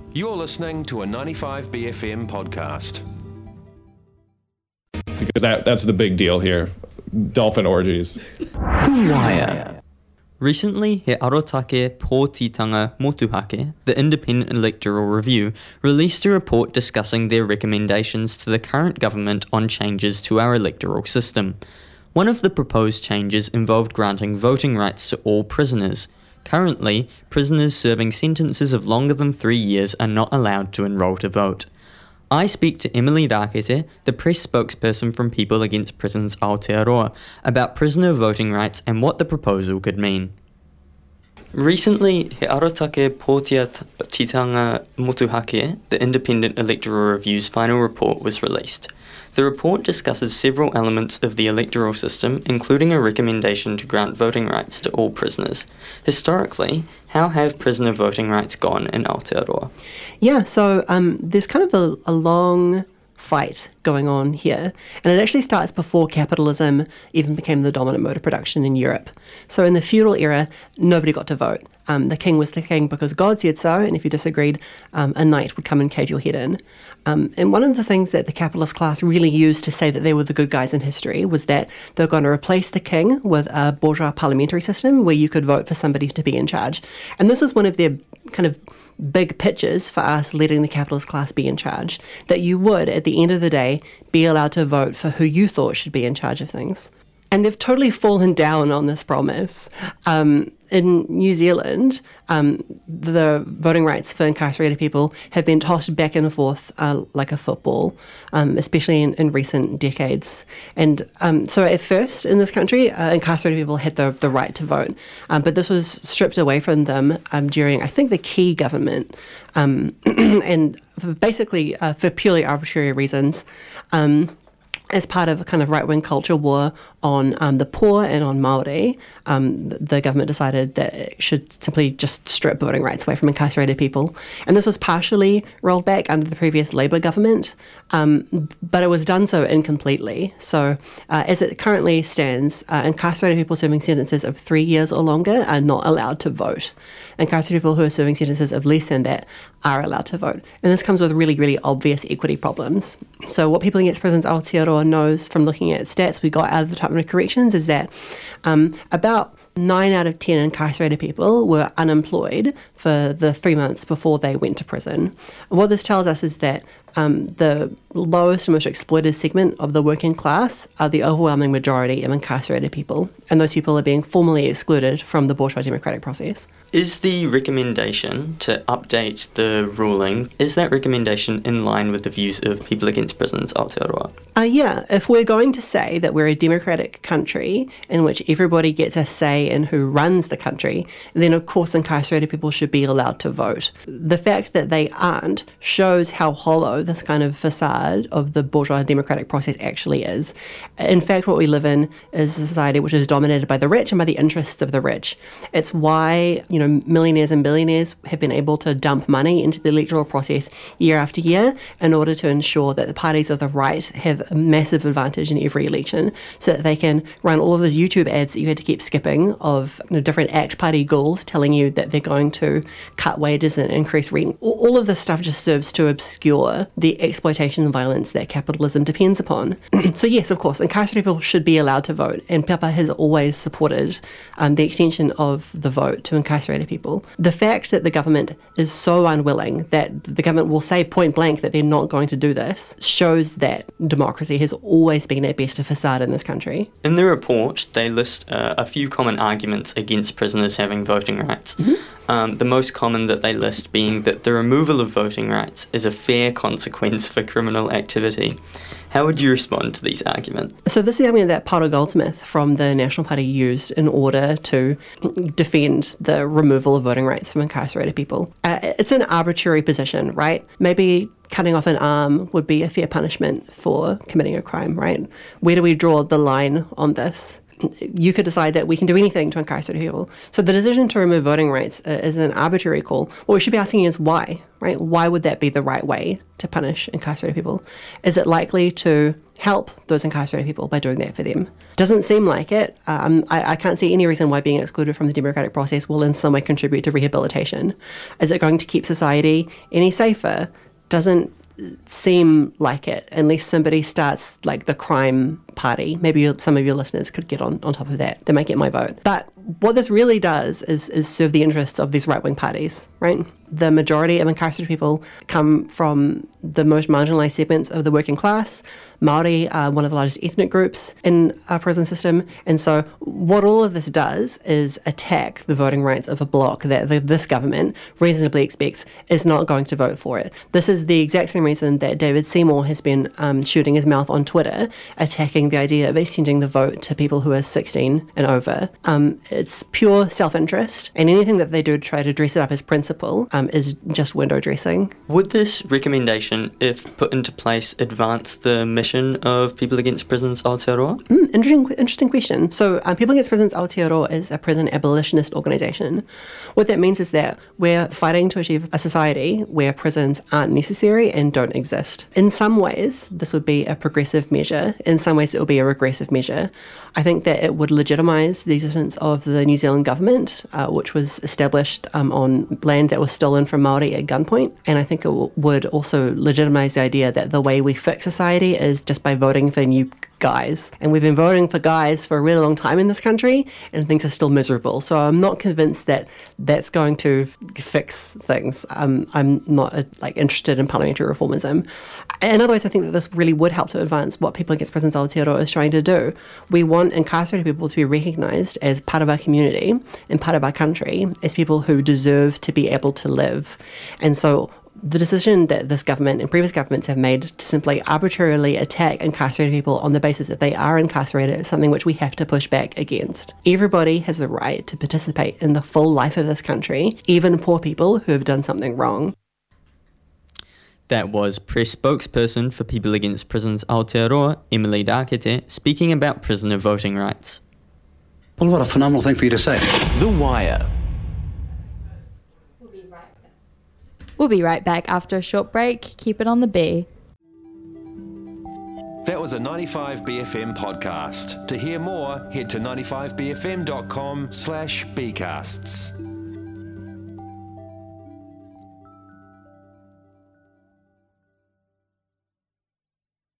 You're listening to a 95BFM podcast. Because that's the big deal here. Dolphin orgies. The Wire. Recently, He Arotake Pōtitanga Motuhake, the Independent Electoral Review, released a report discussing their recommendations to the current government on changes to our electoral system. One of the proposed changes involved granting voting rights to all prisoners. Currently, prisoners serving sentences of longer than 3 years are not allowed to enrol to vote. I speak to Emily Rakete, the press spokesperson from People Against Prisons Aotearoa, about prisoner voting rights and what the proposal could mean. Recently, He Arotake Pōtitanga Motuhake, the Independent Electoral Review's final report was released. The report discusses several elements of the electoral system, including a recommendation to grant voting rights to all prisoners. Historically, how have prisoner voting rights gone in Aotearoa? Yeah, so there's kind of a long fight going on here, and it actually starts before capitalism even became the dominant mode of production in Europe. So in the feudal era, nobody got to vote. The king was the king because God said so, and if you disagreed, a knight would come and cave your head in. And one of the things that the capitalist class really used to say that they were the good guys in history was that they were going to replace the king with a bourgeois parliamentary system where you could vote for somebody to be in charge. And this was one of their kind of big pitches for us letting the capitalist class be in charge, that you would, at the end of the day, be allowed to vote for who you thought should be in charge of things. And they've totally fallen down on this promise. In New Zealand, the voting rights for incarcerated people have been tossed back and forth like a football, especially in recent decades. And so at first in this country, incarcerated people had the right to vote, but this was stripped away from them during, I think, the Key government, and basically for purely arbitrary reasons. As part of a kind of right-wing culture war on the poor and on Māori, the government decided that it should simply just strip voting rights away from incarcerated people. And this was partially rolled back under the previous Labour government, but it was done so incompletely. So as it currently stands, incarcerated people serving sentences of 3 years or longer are not allowed to vote. Incarcerated people who are serving sentences of less than that are allowed to vote. And this comes with really, really obvious equity problems. So what People Against Prisons Aotearoa knows from looking at stats we got out of the Department of Corrections is that about 9 out of 10 incarcerated people were unemployed for the 3 months before they went to prison. And what this tells us is that the lowest and most exploited segment of the working class are the overwhelming majority of incarcerated people, and those people are being formally excluded from the bourgeois democratic process. Is the recommendation to update the ruling, is that recommendation in line with the views of People Against Prisons Aotearoa? Yeah, if we're going to say that we're a democratic country in which everybody gets a say in who runs the country, then of course incarcerated people should be allowed to vote. The fact that they aren't shows how hollow this kind of facade of the bourgeois democratic process actually is. In fact, what we live in is a society which is dominated by the rich and by the interests of the rich. It's why, millionaires and billionaires have been able to dump money into the electoral process year after year in order to ensure that the parties of the right have a massive advantage in every election, so that they can run all of those YouTube ads that you had to keep skipping of different ACT Party ghouls telling you that they're going to cut wages and increase rent. All of this stuff just serves to obscure the exploitation and violence that capitalism depends upon. So yes, of course, incarcerated people should be allowed to vote, and Papa has always supported the extension of the vote to incarcerated people. The fact that the government is so unwilling, that the government will say point blank that they're not going to do this, shows that democracy has always been at best a facade in this country. In the report, they list a few common arguments against prisoners having voting rights. Mm-hmm. The most common that they list being that the removal of voting rights is a fair consequence for criminal activity. How would you respond to these arguments? So this is the argument that Paolo Goldsmith from the National Party used in order to defend the removal of voting rights from incarcerated people. It's an arbitrary position, right? Maybe cutting off an arm would be a fair punishment for committing a crime, right? Where do we draw the line on this? You could decide that we can do anything to incarcerate people. So the decision to remove voting rights is an arbitrary call. What we should be asking is why, right? Why would that be the right way to punish incarcerated people? Is it likely to help those incarcerated people by doing that for them. Doesn't seem like it. I can't see any reason why being excluded from the democratic process will in some way contribute to rehabilitation. Is it going to keep society any safer? Doesn't seem like it, unless somebody starts like the crime party. Maybe some of your listeners could get on top of that. They might get my vote. But what this really does is serve the interests of these right-wing parties, right? The majority of incarcerated people come from the most marginalised segments of the working class. Māori are one of the largest ethnic groups in our prison system. And so what all of this does is attack the voting rights of a bloc that this government reasonably expects is not going to vote for it. This is the exact same reason that David Seymour has been shooting his mouth on Twitter, attacking the idea of extending the vote to people who are 16 and over. It's pure self-interest, and anything that they do to try to dress it up as principle is just window dressing. Would this recommendation, if put into place, advance the mission of People Against Prisons Aotearoa? Interesting question. So People Against Prisons Aotearoa is a prison abolitionist organisation. What that means is that we're fighting to achieve a society where prisons aren't necessary and don't exist. In some ways, this would be a progressive measure. In some ways, it would be a regressive measure. I think that it would legitimise the existence of the New Zealand government, which was established on land that was stolen from Māori at gunpoint. And I think it would also legitimise the idea that the way we fix society is just by voting for new guys. And we've been voting for guys for a really long time in this country, and things are still miserable. So I'm not convinced that that's going to fix things. I'm not interested in parliamentary reformism. In other words, I think that this really would help to advance what People Against Prisons Aotearoa is trying to do. We want incarcerated people to be recognised as part of our community and part of our country, as people who deserve to be able to live. And so the decision that this government and previous governments have made to simply arbitrarily attack incarcerated people on the basis that they are incarcerated is something which we have to push back against. Everybody has the right to participate in the full life of this country, even poor people who have done something wrong. That was press spokesperson for People Against Prisons Aotearoa, Emily Dakete, speaking about prisoner voting rights. Well, what a phenomenal thing for you to say. The Wire. We'll be right back after a short break. Keep it on the B. That was a 95BFM podcast. To hear more, head to 95bfm.com/bcasts.